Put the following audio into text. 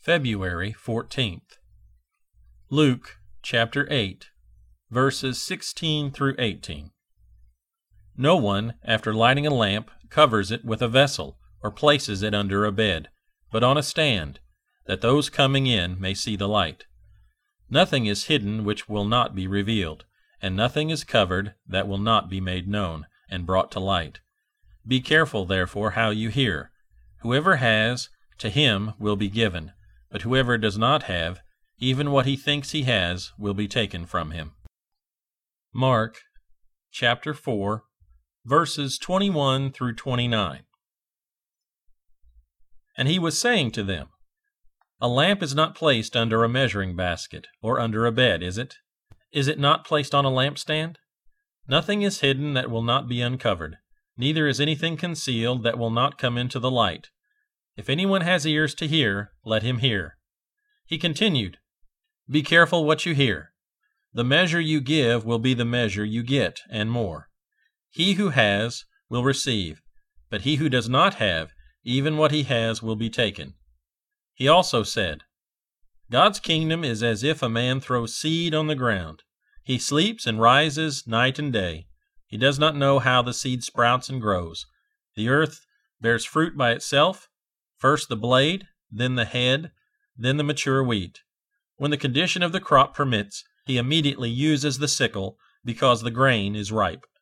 February 14th. Luke chapter 8, verses 16 through 18. No one, after lighting a lamp, covers it with a vessel or places it under a bed, but on a stand, that those coming in may see the light. Nothing is hidden which will not be revealed, and nothing is covered that will not be made known and brought to light. Be careful, therefore, how you hear. Whoever has, to him will be given, but whoever does not have, even what he thinks he has will be taken from him. Mark chapter 4, verses 21 through 29. And he was saying to them, A lamp is not placed under a measuring basket, or under a bed, is it? Is it not placed on a lampstand? Nothing is hidden that will not be uncovered, neither is anything concealed that will not come into the light. If anyone has ears to hear, let him hear. He continued, Be careful what you hear. The measure you give will be the measure you get, and more. He who has will receive, but he who does not have, even what he has will be taken. He also said, God's kingdom is as if a man throws seed on the ground. He sleeps and rises night and day. He does not know how the seed sprouts and grows. The earth bears fruit by itself, first the blade, then the head, then the mature wheat. When the condition of the crop permits, he immediately uses the sickle because the grain is ripe.